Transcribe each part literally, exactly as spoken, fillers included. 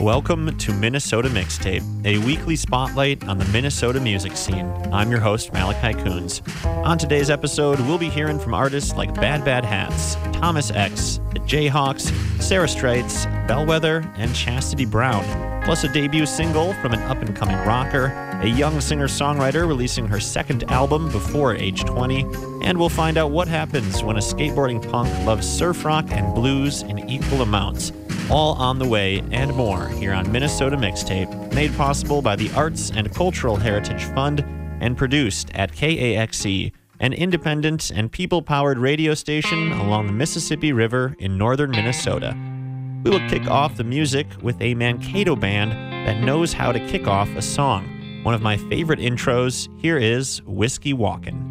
Welcome to Minnesota Mixtape, a weekly spotlight on the Minnesota music scene. I'm your host, Malachi Coons. On today's episode, we'll be hearing from artists like Bad Bad Hats, Thomas X, the Jayhawks, Sarah Straits, Bellwether, and Chastity Brown, plus a debut single from an up-and-coming rocker, a young singer-songwriter releasing her second album before age twenty, and we'll find out what happens when a skateboarding punk loves surf rock and blues in equal amounts. All on the way and more here on Minnesota Mixtape, made possible by the Arts and Cultural Heritage Fund and produced at K A X E, an independent and people-powered radio station along the Mississippi River in northern Minnesota. We will kick off the music with a Mankato band that knows how to kick off a song. One of my favorite intros, here is Whiskey Walkin'.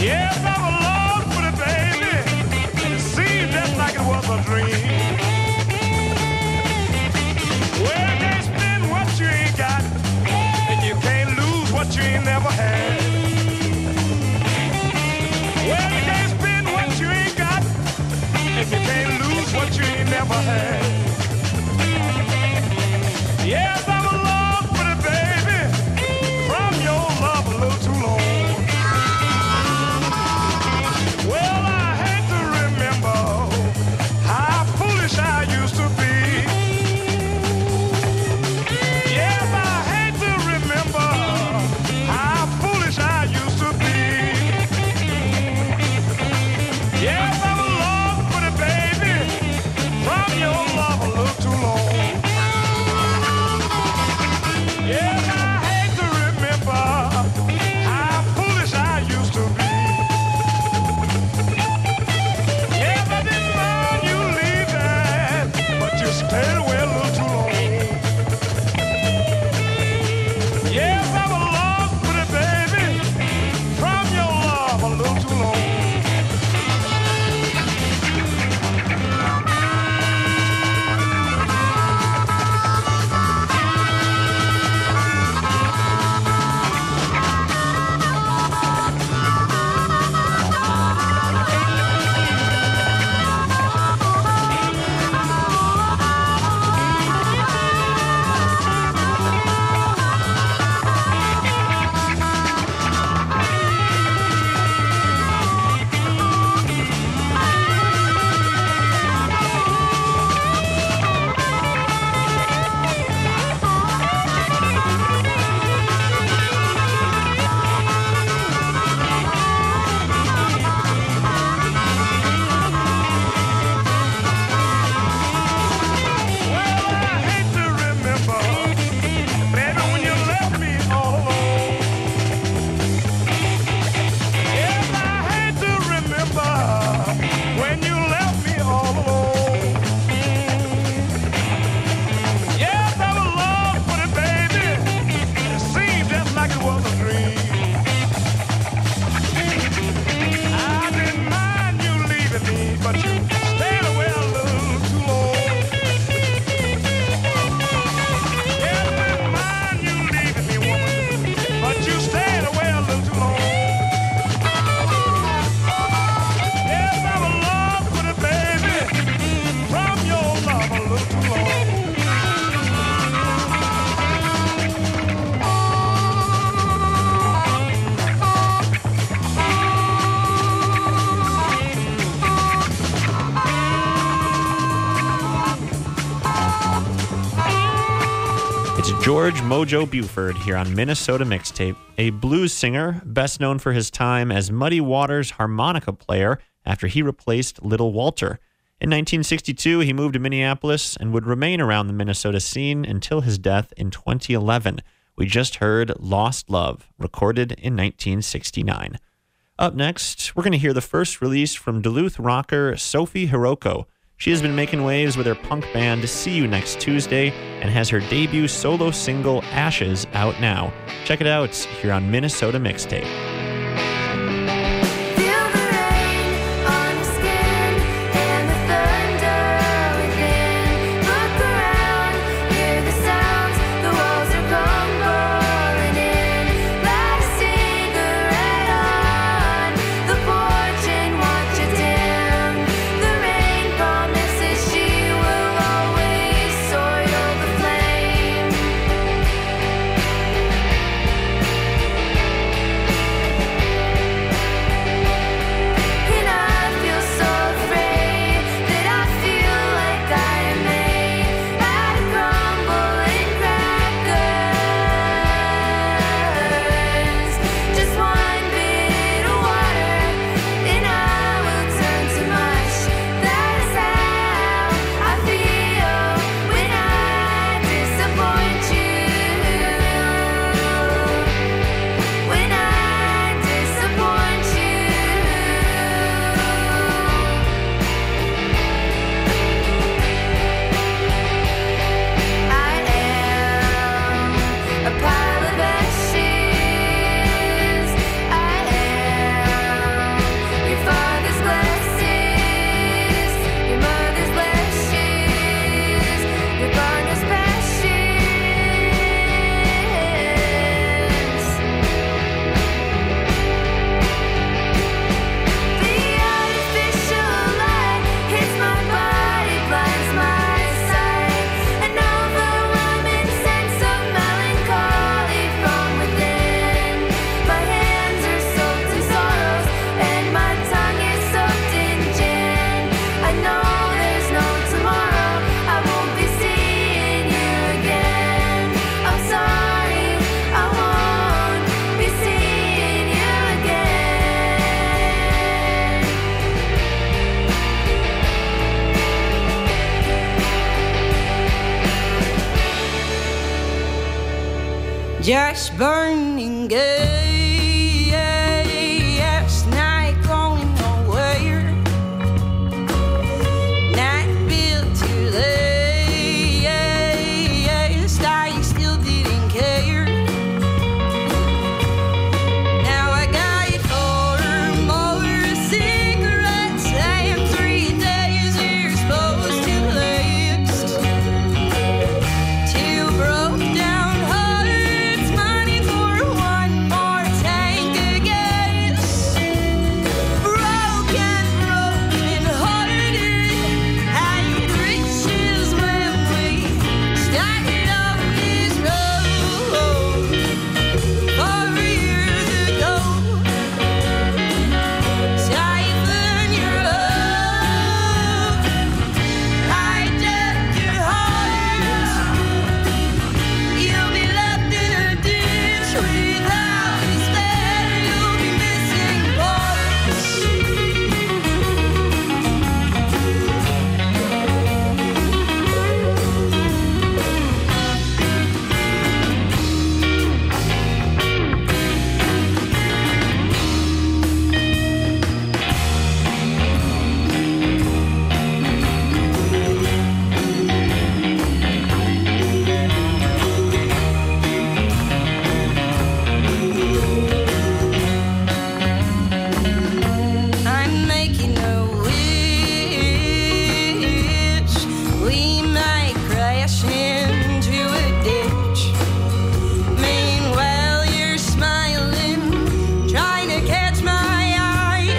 Yes, I'm alone with it, baby, and it seemed just like it was a dream. Well, you can't spend what you ain't got, and you can't lose what you ain't never had. Well, you can't spend what you ain't got, and you can't lose what you ain't never had. Yes, I'm alone with it, baby, from your love a little too long. Well, I hate to remember how foolish I used to be. Yes, I hate to remember how foolish I used to be. Yes, I'm alone with it, baby, from your love a little too long. Yes, I hate to remember how foolish I used to be. Yes, I didn't mind you leaving, but you stayed away a little too long. Yes, I'm alone with it, baby, from your love a little too long. George Mojo Buford here on Minnesota Mixtape, a blues singer best known for his time as Muddy Waters' harmonica player after he replaced Little Walter. In nineteen sixty-two, he moved to Minneapolis and would remain around the Minnesota scene until his death in twenty eleven. We just heard Lost Love, recorded in nineteen sixty-nine. Up next, we're going to hear the first release from Duluth rocker Sophie Hiroko. She has been making waves with her punk band See You Next Tuesday and has her debut solo single Ashes out now. Check it out here on Minnesota Mixtape. Flame. just burning gas, night going nowhere, night built too late, I still didn't care. Now I got four more cigarettes and three days you're supposed to last. Two broke down hearts, money for one more tank of gas. Broken, broken hearted, had riches when we started on this road four years ago. Siphon your love, hijack your heart. You'll be left in a ditch without despair. You'll be missing parts. I'm making a wish. We might crash into a ditch. Meanwhile, you're smiling, trying to catch my eye.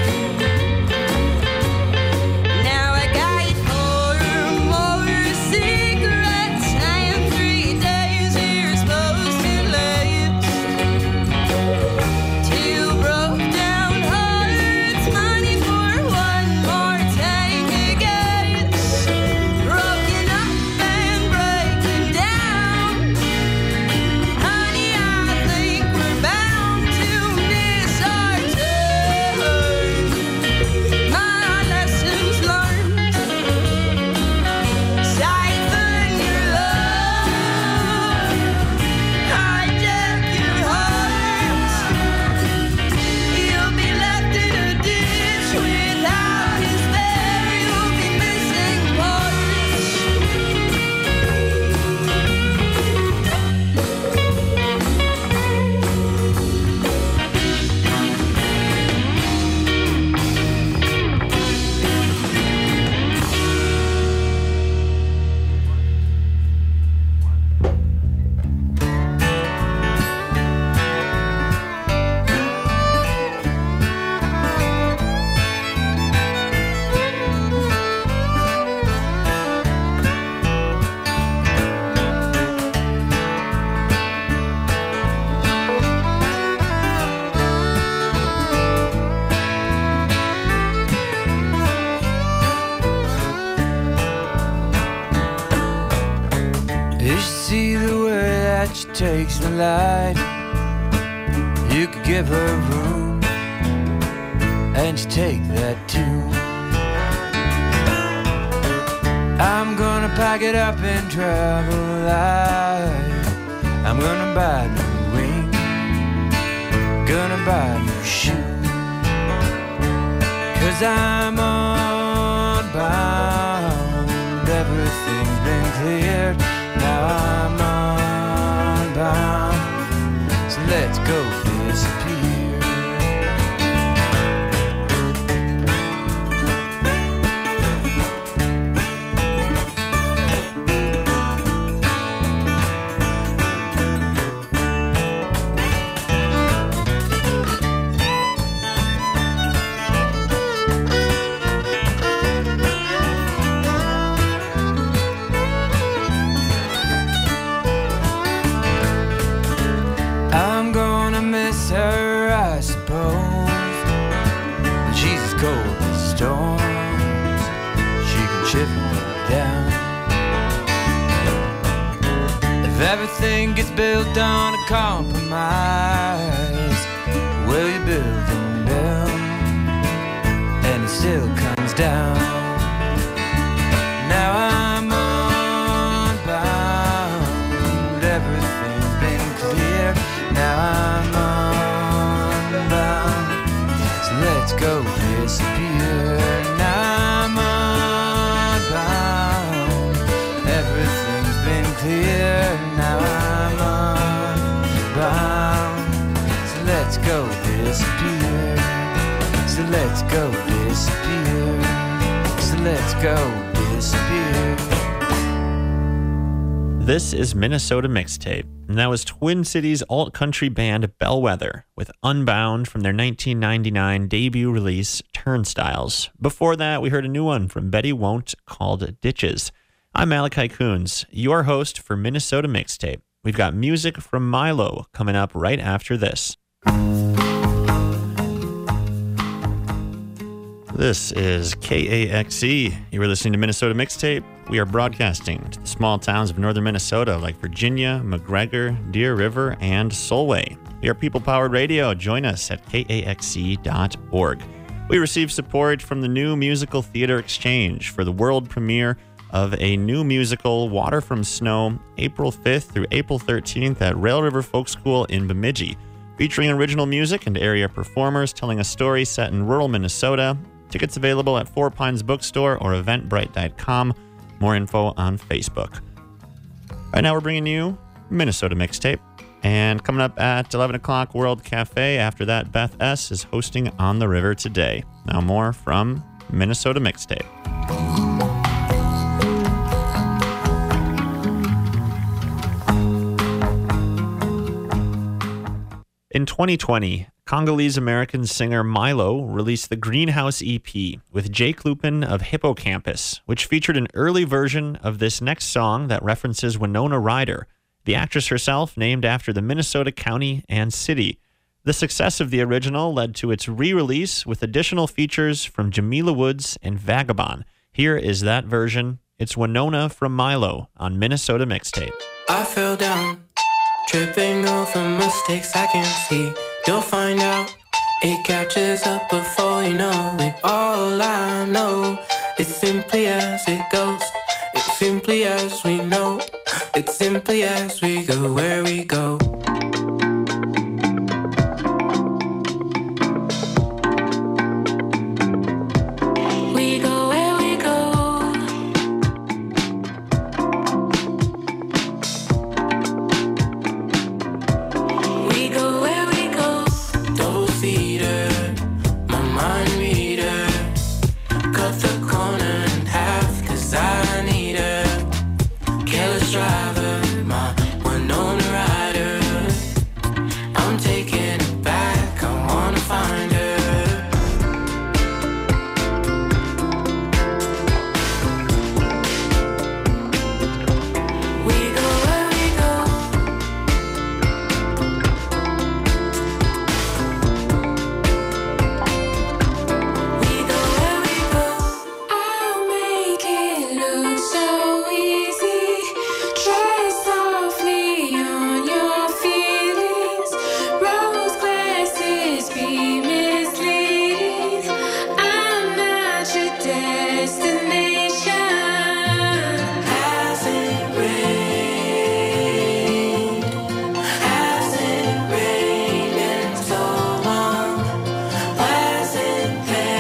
Now I got four more cigarettes and three days you're supposed to last. Two broke down hearts, money for one more tank of gas. Broken up and breaking down. Honey, I think we're bound to miss our turn. My lessons learned. Siphon your love, hijack your heart. You'll be left in a ditch without despair. You'll be missing parts. You should see the way that she takes the light. You could give her room, and she take that too. I'm gonna pack it up and travel light. I'm gonna buy new ring, gonna buy new shoes. Cause I'm unbound, everything's been cleared. Now I'm unbound, so let's go disappear. I'm gonna miss her, I suppose. But she's as cold as stones. She can chip me down. If everything gets built on a compromise, will you build them down? And it still comes down. Now I'm unbound, everything's been clear. let's go disappear. Now I'm unbound. Everything's been clear. Now I'm unbound. So let's go disappear. So let's go disappear. So let's go disappear. This is Minnesota Mixtape, and that was Twin Cities alt-country band Bellwether with Unbound from their nineteen ninety-nine debut release, Turnstiles. Before that, we heard a new one from Betty Won't called Ditches. I'm Malachi Coons, your host for Minnesota Mixtape. We've got music from Milo coming up right after this. This is K A X E. You are listening to Minnesota Mixtape. We are broadcasting to the small towns of northern Minnesota like Virginia, McGregor, Deer River, and Solway. We are people-powered radio. Join us at K A X E dot org. We receive support from the New Musical Theater Exchange for the world premiere of a new musical, Water from Snow, April fifth through April thirteenth at Rail River Folk School in Bemidji, featuring original music and area performers telling a story set in rural Minnesota. Tickets available at Four Pines Bookstore or eventbrite dot com. More info on Facebook. Right now we're bringing you Minnesota Mixtape. And coming up at eleven o'clock, World Cafe. After that, Beth S. is hosting On the River today. Now more from Minnesota Mixtape. In twenty twenty, Congolese-American singer Milo released the Greenhouse E P with Jake Lupin of Hippocampus, which featured an early version of this next song that references Winona Ryder, the actress herself named after the Minnesota county and city. The success of the original led to its re-release with additional features from Jamila Woods and Vagabond. Here is that version. It's Winona from Milo on Minnesota Mixtape. I fell down, tripping over mistakes I can see. You'll find out, it catches up before you know it. All I know, it's simply as it goes. It's simply as we know. It's simply as we go where we go. We go where we go. We go where we go. Double feeder, my mind reader. Cut the corner in half, cause I need her. Careless driver, my Winona Ryder. I'm taking it back, I wanna find her. We go where we go. We go where we go. I'll make it look so easy. Tread softly on your feelings. Rose glasses be misleading. I'm not your destination. Hasn't rained, hasn't rained in so long. Pleasant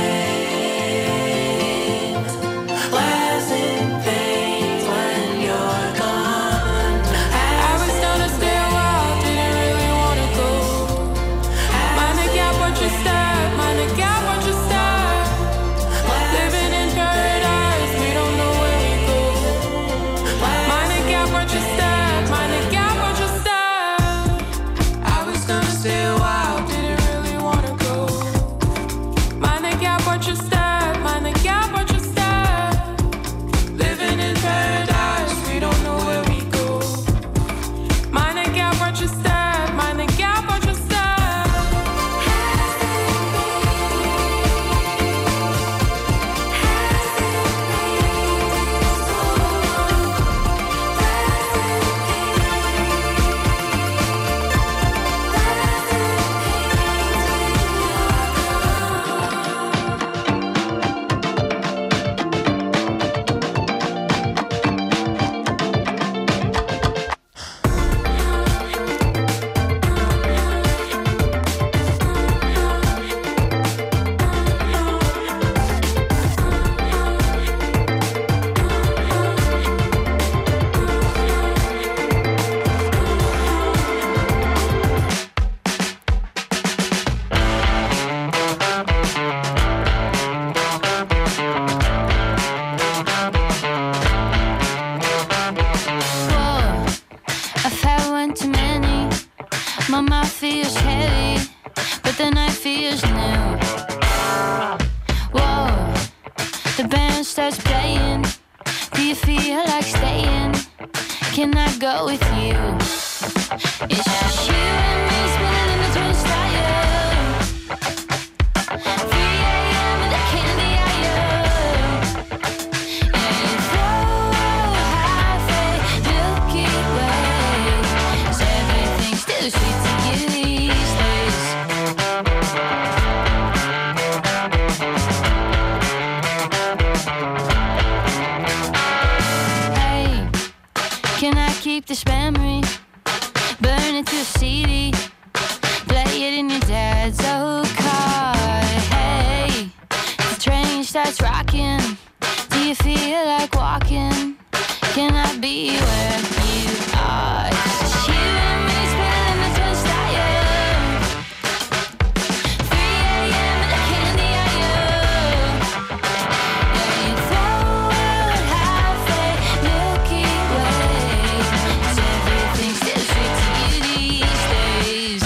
pains, pleasant pains when you're gone. I was gonna stay a while, didn't really wanna go. Mind a gap, what you start, mind a gap, what you start. Living in paradise, we don't know where we go. Mind a gap, what you start, mind a gap, what you start. I was gonna stay a while, didn't really wanna go. Mind a gap, what you start, mind a gap, what you start. Living in paradise, we don't know where we go. Mind a gap, what you start, mind a gap, what you start. starts playing, do you feel like staying? Can I go with you? It's just you and me spinning in the twist tire. three a.m. in the candy aisle. Yeah, you throw halfway Milky Way. So everything's still sweet to you these days. Hey, can I keep this memory? Burn it to a C D. Play it in your dad's old car. Hey, the train starts rocking. Do you feel like walking? Can I be where you are? It's just you and me spinning the twist tire. three a.m. in the candy aisle. Yeah, you throw out halfway Milky Way. 'Cause everything's still sweet to you these days.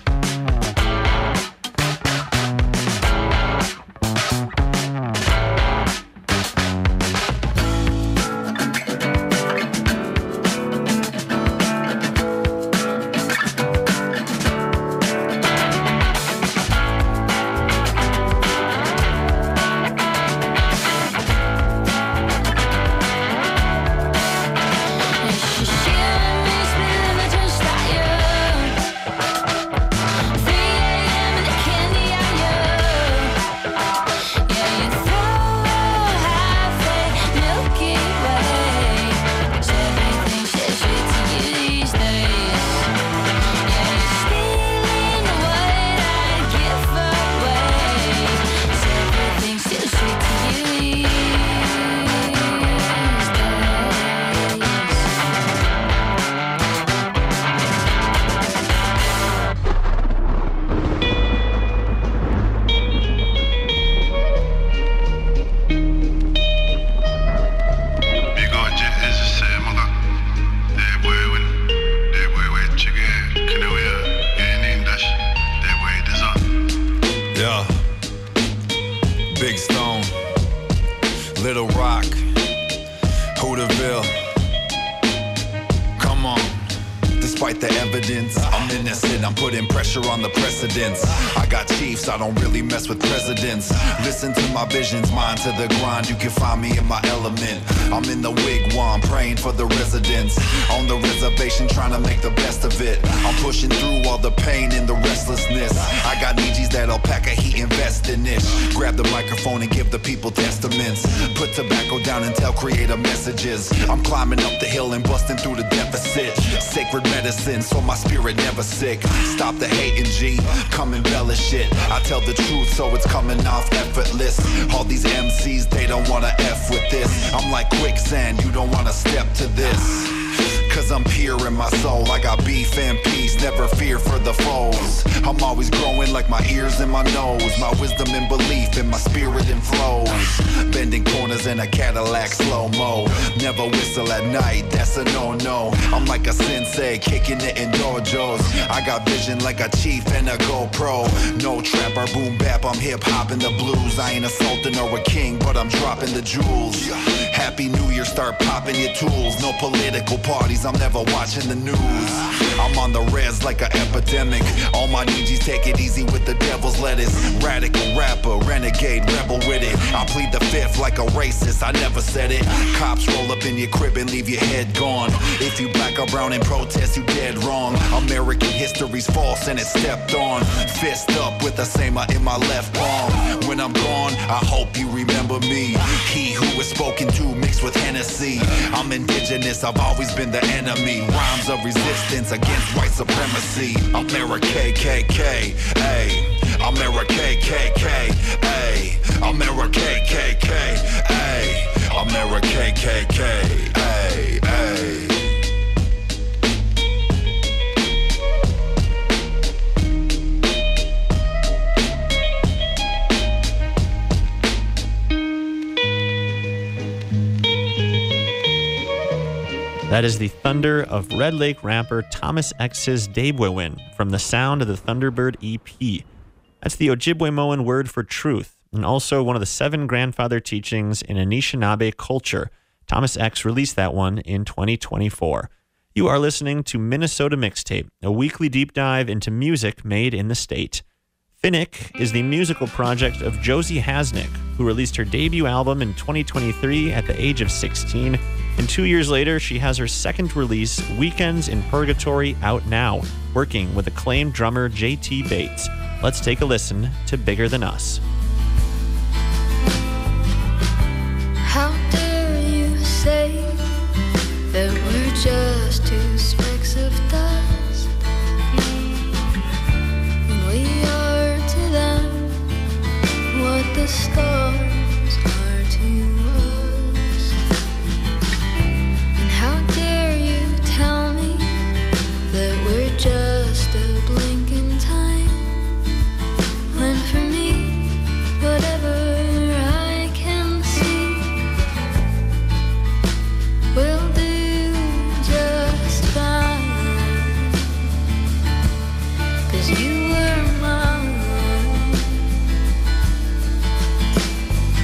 It's just you and me spinning the twist tire. three a.m. in the candy aisle. Yeah, you throw halfway Milky Way. 'Cause everything's still sweet to you these days. Yeah, you're stealing what I give away. 'Cause everything's still sweet to you these days. 이거 이제 해주세요 뭔가 대보이는 대보이의 측에 그녀야 개인 다시 대보이 대선 Yeah. Big Stone, Little Rock, Hooterville. Come on. Despite the evidence, I'm innocent. I'm putting pressure on the precedents. I got chiefs, I don't really mess with presidents. Listen to my visions, mind to the grind. You can find me in my element. I'm in the wigwam, praying for the residents. On the reservation, trying to make the best of it. I'm pushing through all the pain and the restlessness. I got Nijis that'll pack a heat and vest in it. Grab the microphone and give the people testaments. Put tobacco down and tell creator messages. I'm climbing up the hill and busting through the deficit. Sacred medicine, so my spirit never sick. Stop the hating, G, come embellish it. I tell the truth, so it's coming off effortless. All these M Cs, they don't wanna F with this. I'm like quicksand, you don't wanna step to this. Cause I'm pure in my soul. I got beef and peace, never fear for the foes. I'm always growing like my ears and my nose. My wisdom and belief in my spirit and flows. Bending corners in a Cadillac slow-mo. Never whistle at night, that's a no-no. I'm like a sensei, kicking it in dojos. I got vision like a chief and a GoPro. No trap or boom bap, I'm hip-hop in the blues. I ain't a sultan or a king, but I'm dropping the jewels. Happy New Year, start popping your tools. No political parties, I'm never watching the news. I'm on the res like an epidemic. All my Nijis take it easy with the devil's lettuce. Radical rapper, renegade, rebel with it. I plead the fifth like a racist, I never said it. Cops roll up in your crib and leave your head gone. If you black or brown in protest, you dead wrong. American history's false and it's stepped on. Fist up with a Sema in my left palm. When I'm gone, I hope you remember me. He who was spoken to mixed with Hennessy. I'm indigenous, I've always been the enemy. Rhymes of resistance against white supremacy. America K K K, ayy. America K K K, ayy. America K K K, ayy. America K K K, ayy, ayy. That is the thunder of Red Lake rapper Thomas X's Debwewin from the Sound of the Thunderbird E P. That's the Ojibwe-Moan word for truth, and also one of the seven grandfather teachings in Anishinaabe culture. Thomas X released that one in twenty twenty-four. You are listening to Minnesota Mixtape, a weekly deep dive into music made in the state. Finnick is the musical project of Josie Hasnick, who released her debut album in twenty twenty-three at the age of sixteen, and two years later she has her second release, Weekends in Purgatory, out now, working with acclaimed drummer J T Bates. Let's take a listen to Bigger Than Us. How dare you say that we're just two specks of dust, when we are to them what the stars are to us? And how dare you tell me that we're just a blink in time, when for me, whatever I can see will do just fine, 'cause you were mine.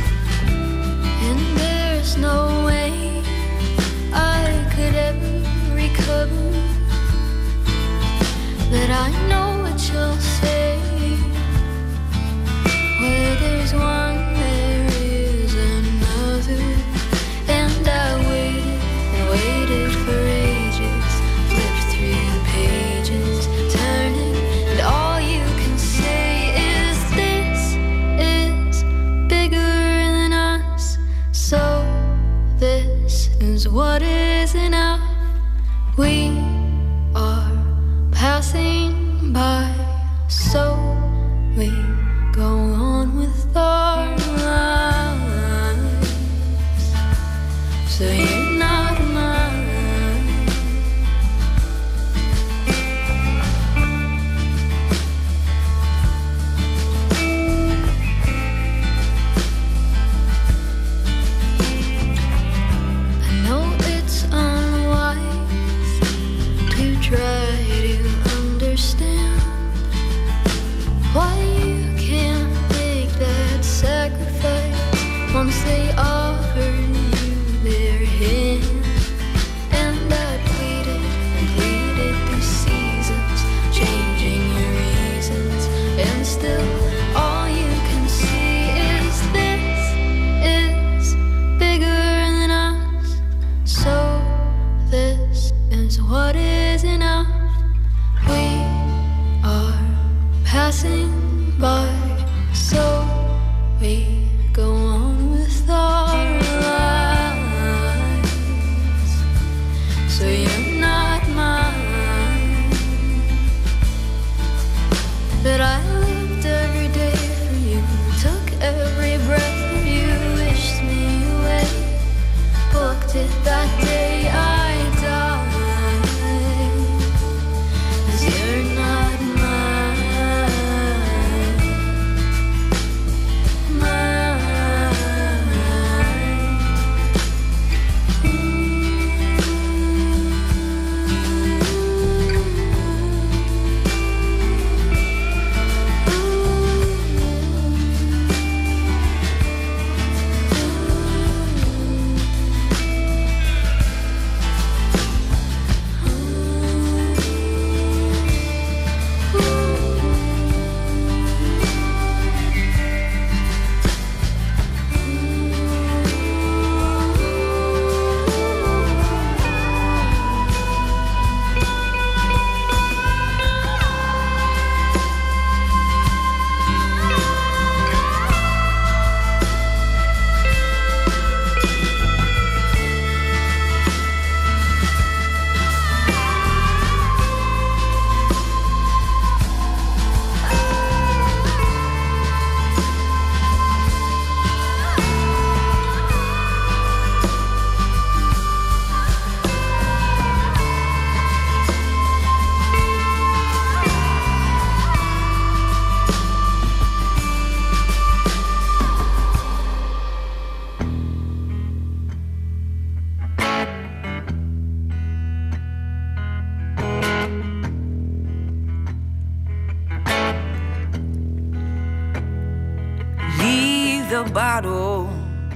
bottle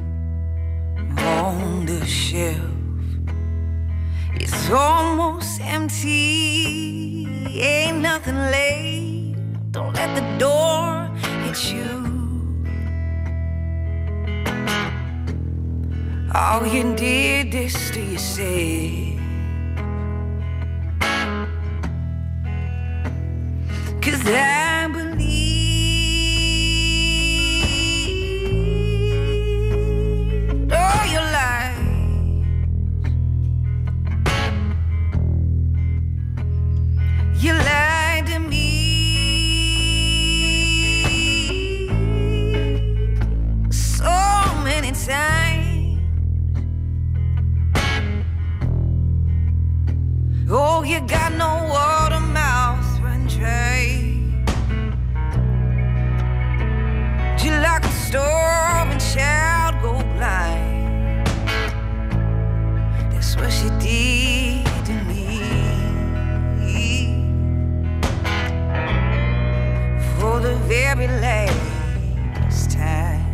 on the shelf. It's almost empty, ain't nothing left. Don't let the door hit you. All you did this to yourself. 'Cause I believe all your life you lied to me. So many times. Oh, you got no water mouth, run dry. You like a starving child, go blind. That's what she did to me. For the very last time.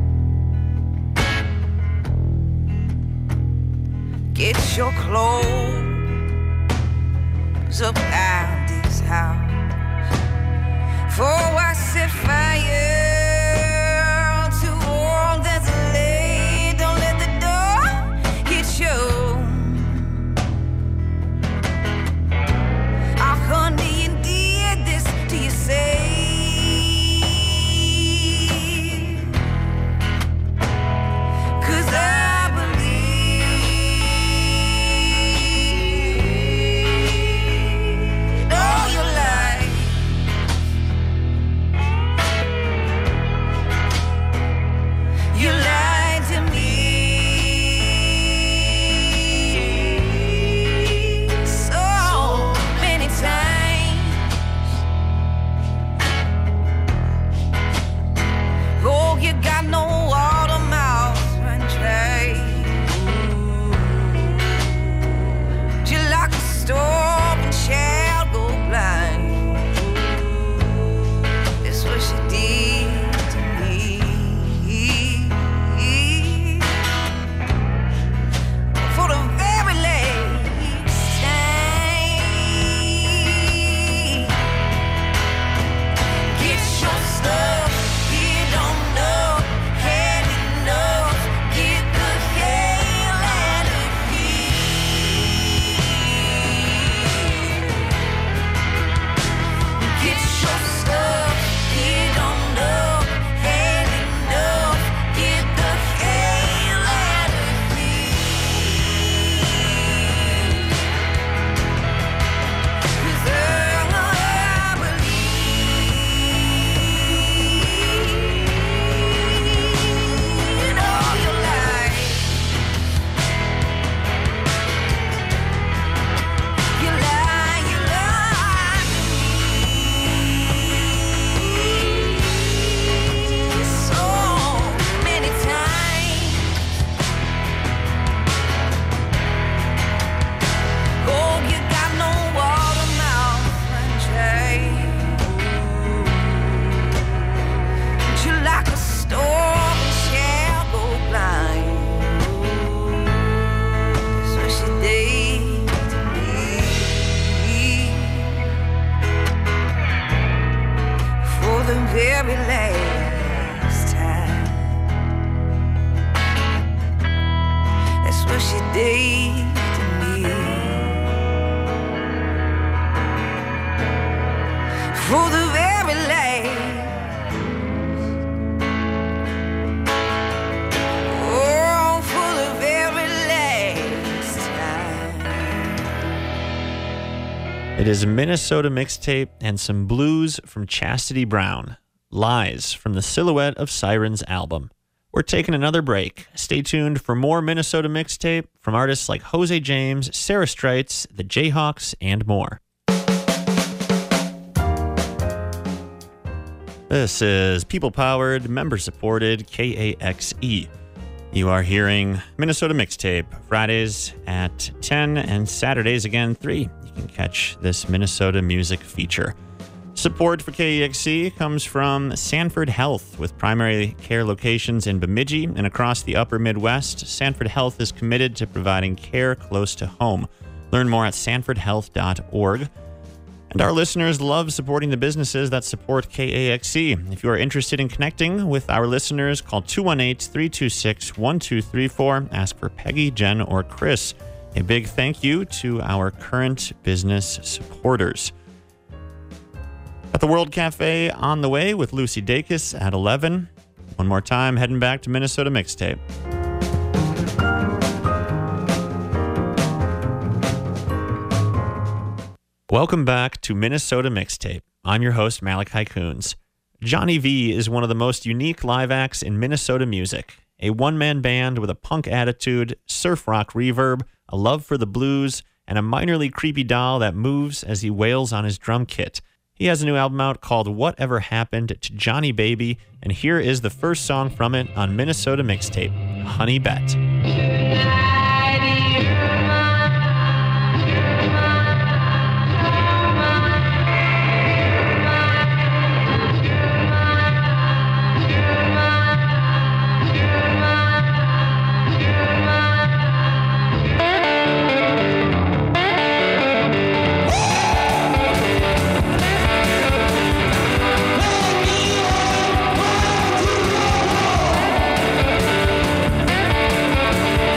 Get your clothes up out this house. For I set fire to all that's laid. Don't let the door hit you. Oh, honey, you did this to yourself. 'Cause I very last time. That's what she did to me. For the very last, oh, for the very last time. It is a Minnesota mixtape and some blues from Chastity Brown. Lies from the Silhouette of Sirens album. We're taking another break. Stay tuned for more Minnesota mixtape from artists like Jose James, Sarah Streitz, the Jayhawks, and more. This is people-powered, member-supported K A X E. You are hearing Minnesota mixtape Fridays at ten and Saturdays again three. You can catch this Minnesota music feature. Support for K E X C comes from Sanford Health. With primary care locations in Bemidji and across the upper Midwest, Sanford Health is committed to providing care close to home. Learn more at sanford health dot org. And our listeners love supporting the businesses that support K A X C. If you are interested in connecting with our listeners, call two one eight, three two six, one two three four. Ask for Peggy, Jen, or Chris. A big thank you to our current business supporters. At the World Cafe on the way with Lucy Dacus at eleven. One more time, heading back to Minnesota Mixtape. Welcome back to Minnesota Mixtape. I'm your host, Malachi Coons. Johnny V is one of the most unique live acts in Minnesota music. A one-man band with a punk attitude, surf rock reverb, a love for the blues, and a minorly creepy doll that moves as he wails on his drum kit. He has a new album out called Whatever Happened to Johnny Baby, and here is the first song from it on Minnesota Mixtape, Honey Bet. Thank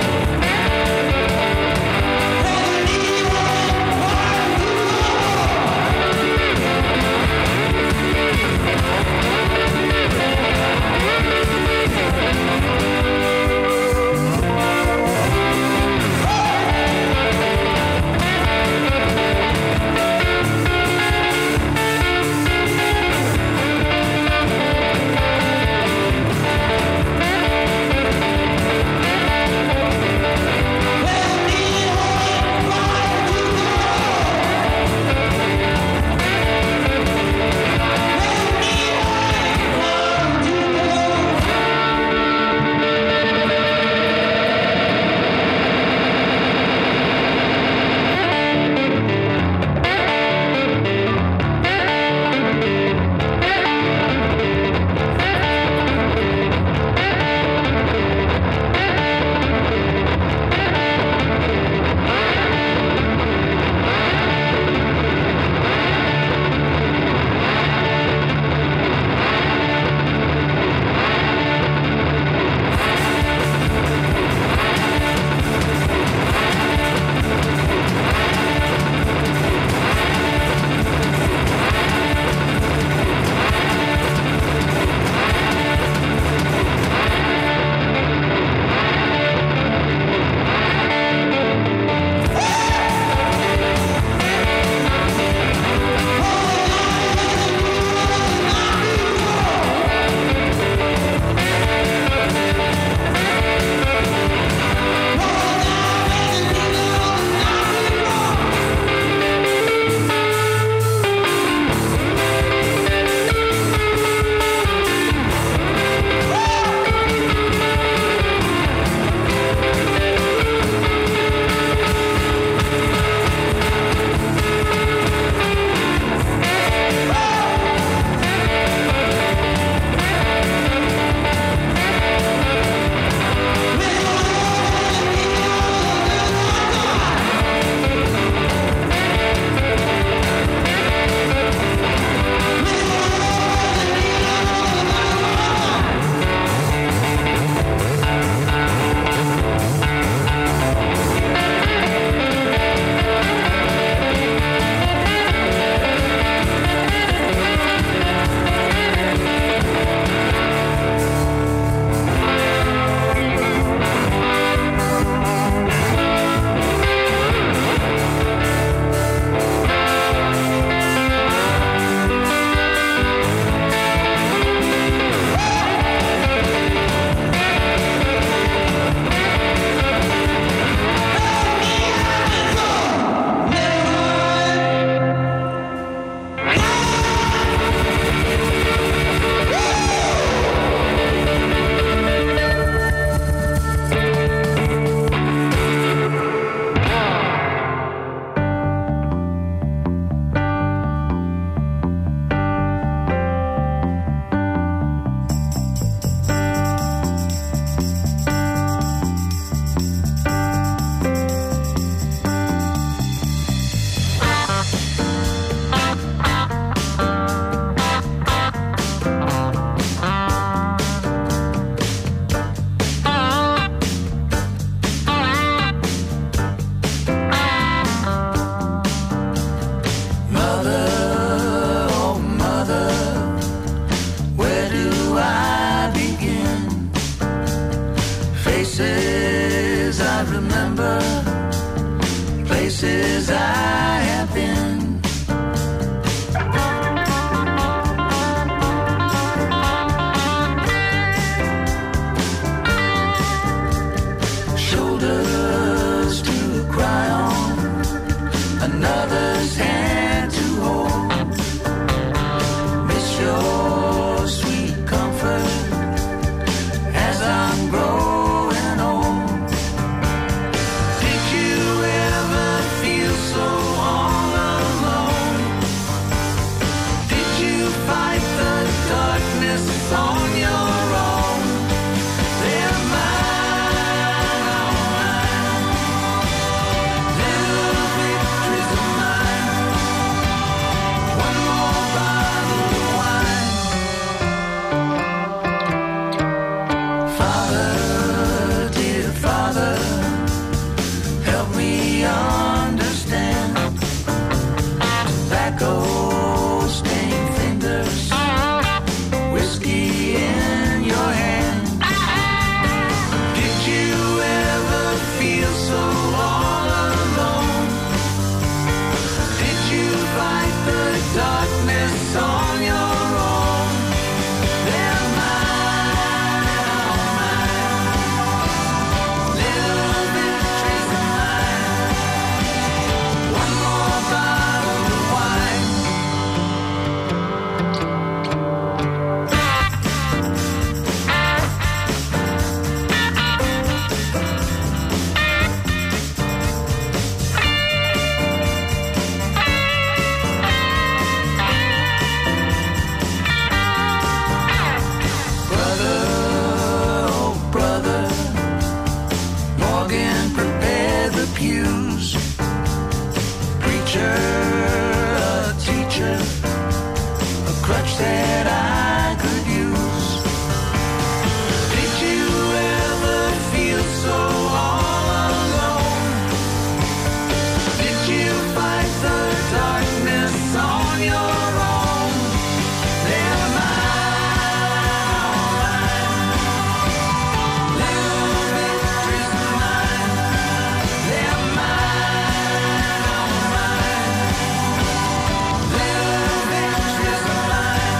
places I have been. Shoulders to cry on, another's hand to hold. Miss your sweet comfort as I'm growing old. Did you ever feel so all alone? Did you fight the darkness on your own? They're mine, oh mine. Little victories of mine. One more bottle of wine. Father, dear Father, help me understand. Tobacco stained fingers, whiskey in your hand. Did you ever feel so all alone? Did you fight the darkness on your own? They're mine, oh mine. Little victories of mine. One more bottle of wine. Brother, oh brother, Morgan prepared the pews. Preacher, a teacher, a crutch that I could use. Did you ever feel so all alone? Did you fight the darkness on your own? They're mine, oh mine. Little victories of mine. They're mine, oh mine. Little victories of mine.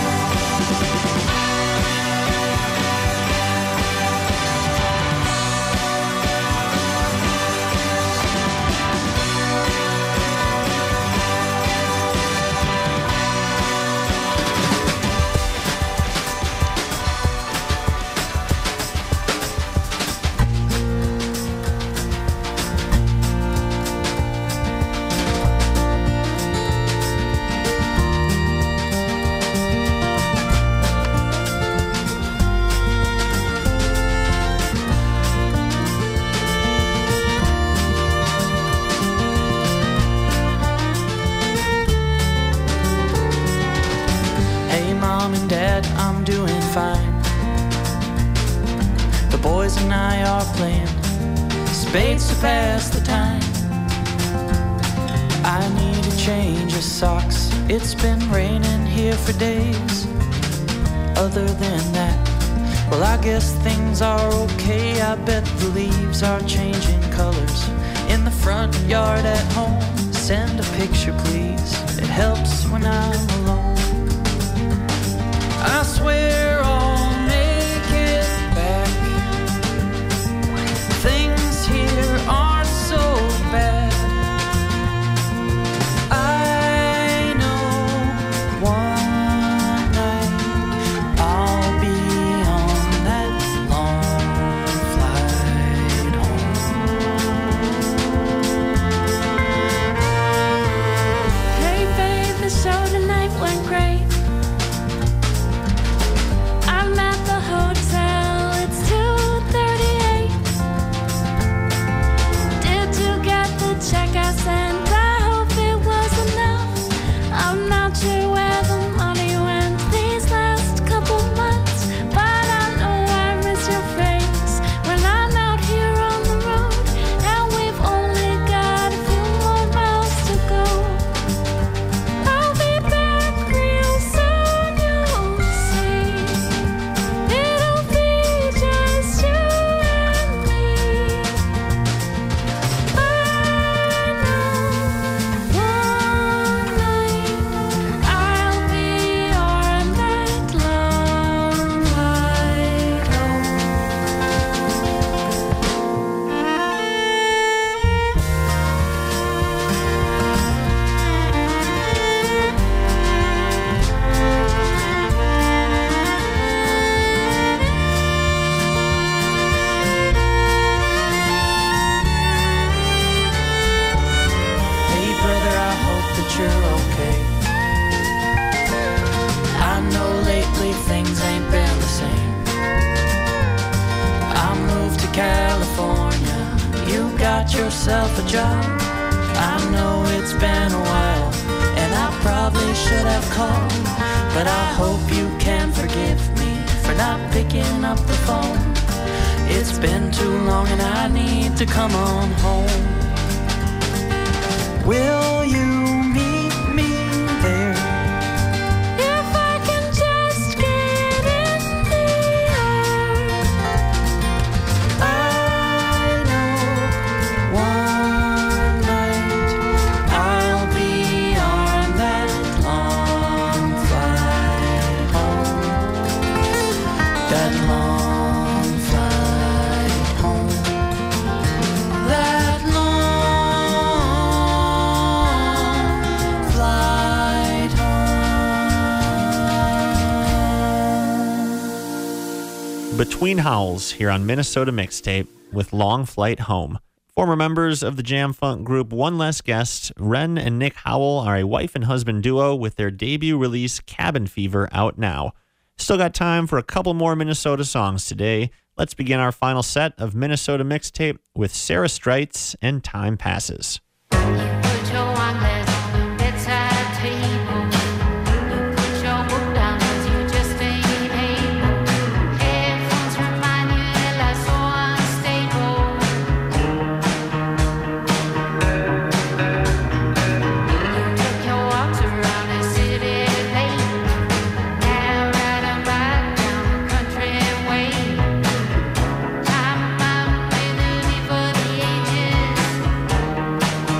Hey mom and dad, I'm doing fine. The boys and I are playing spades to pass the time. I need a change of socks. It's been raining here for days. Other than that, well, I guess things are okay. I bet the leaves are changing colors in the front yard at home. Send a picture, please. It helps when I'm alone. I swear I'll make it back. Things here aren't so bad. I know one night I'll be on that long flight home. Hey babe, the show tonight went great. yourself a job. I know it's been a while, and I probably should have called, but I hope you can forgive me for not picking up the phone. It's been too long and I need to come on home. Will you meet me there? If I can just get in the air. I know one night I'll be on that long flight home. That long flight home. That long flight home. Between Howls here on Minnesota Mixtape with Long Flight Home. Former members of the Jam Funk group One Less Guest, Ren and Nick Howell, are a wife and husband duo with their debut release Cabin Fever out now. Still got time for a couple more Minnesota songs today. Let's begin our final set of Minnesota Mixtape with Sarah Streitz and Time Passes. Put your wine glass on the bedside table. You put your book down 'cause you just ain't able. Headphones remind you that life's so unstable. You took your walks around the city late. Now ride a bike down the country way. Time out with duty for the ages.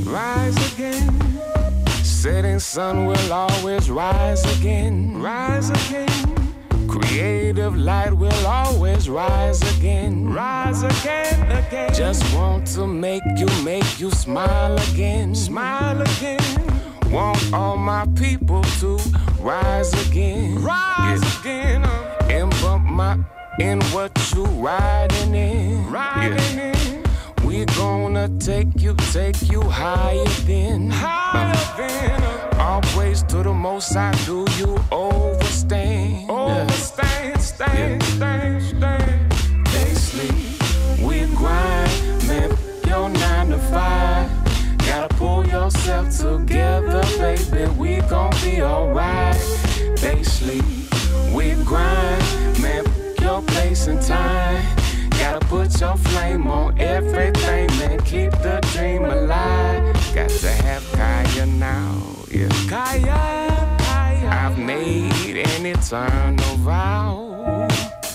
rise again. Setting sun will always rise again, rise again. Creative light will always rise again, rise again, again. Just want to make you, make you smile again, smile again. Want all my people to rise again, rise yeah. again. Uh. And bump my in what you riding in, riding yeah. in. We gonna take you, take you higher than, higher uh. than. Uh. All praise to the Most High. Do you overstand? Overstand, stand, stand, stand. They sleep, we grind, man. Your nine to five. Gotta pull yourself together, baby. We gon' be alright. They sleep, we grind, man. Your place and time. Gotta put your flame on everything, man. Keep the dream alive. Got to have Kaya now, yeah. Kaya, Kaya. I've made an eternal vow.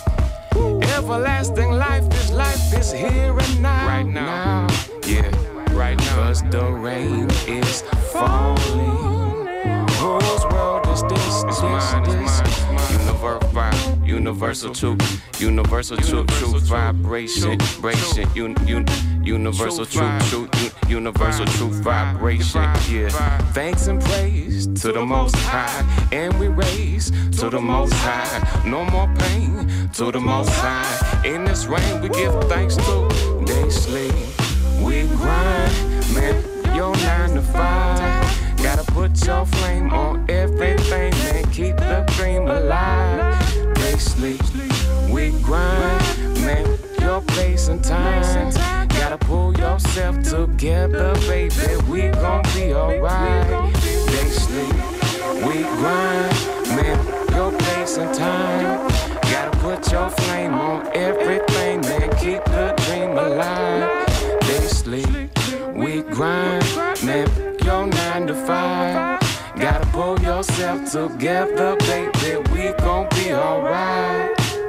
Everlasting life, this life is here and now. Right now, yeah. Right now, cause the rain is falling. Whose world is this? It's mine, it's mine, it's mine. Universal, universal truth, universal truth, truth vibration, vibration, un, un, universal truth, truth, universal truth vibration. Yeah. Thanks and praise to the Most High, and we raise to the Most High. No more pain to the Most High. In this rain, we give thanks to. They sleep. We grind, man, your nine to five. Gotta put your flame on everything, man. Keep the dream alive. They sleep, we grind, man, your place and time. Gotta pull yourself together, baby. We gon' be alright. They sleep, we grind, man, your place and time. Gotta put your flame on everything, man. Keep the dream alive. They sleep, we grind, man, your nine to five. Gotta pull yourself together, baby. We gon' be alright.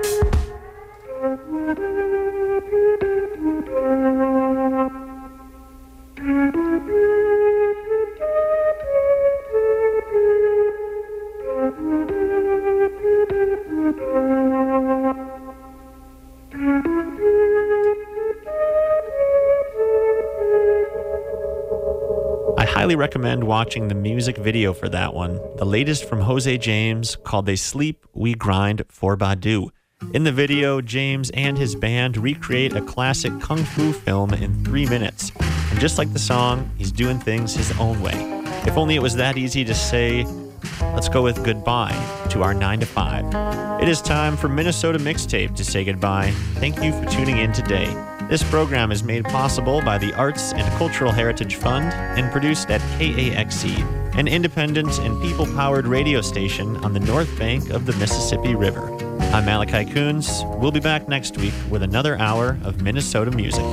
I highly recommend watching the music video for that one, the latest from Jose James, called They Sleep, We Grind for Badu. In the video, James and his band recreate a classic kung fu film in three minutes. And just like the song, he's doing things his own way. If only it was that easy to say, let's go with goodbye to our nine to five. It is time for Minnesota Mixtape to say goodbye. Thank you for tuning in today. This program is made possible by the Arts and Cultural Heritage Fund and produced at K A X E, an independent and people-powered radio station on the north bank of the Mississippi River. I'm Malachi Coons. We'll be back next week with another hour of Minnesota music.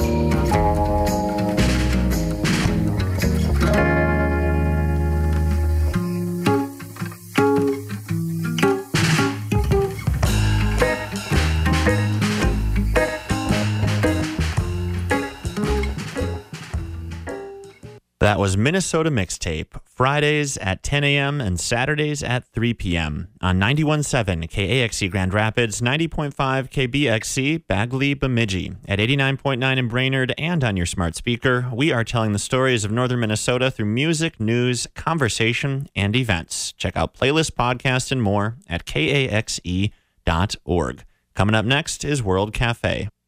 That was Minnesota Mixtape, Fridays at ten a.m. and Saturdays at three p.m. on ninety-one point seven K A X E Grand Rapids, ninety point five K B X C Bagley Bemidji, at eighty-nine point nine in Brainerd, and on your smart speaker. We are telling the stories of northern Minnesota through music, news, conversation, and events. Check out playlist, podcasts, and more at K A X E dot org. Coming up next is World Cafe.